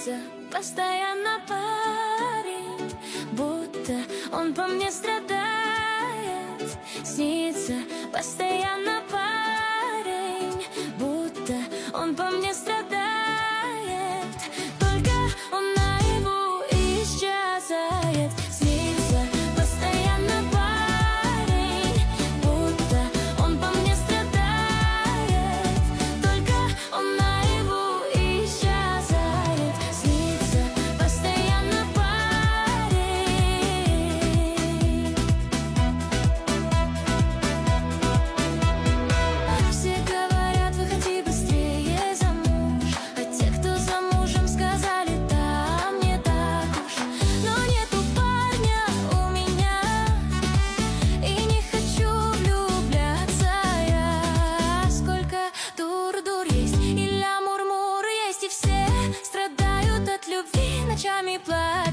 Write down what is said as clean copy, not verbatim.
Снится постоянно парень, будто он по мне страдает. Снится постоянно парень, будто он по мне страдает. Только он наяву исчезает. Снится постоянно парень, будто он по мне страдает. Только он наяву исчезает. Снится постоянно парень. Все говорят, выходи быстрее замуж, а те, кто замужем, сказали, да, мне так уж. Но нету парня у меня, и не хочу влюбляться я. Сколько дур-дур есть, и ля-мур-мур есть, и все страдают от любви, ночами плачут.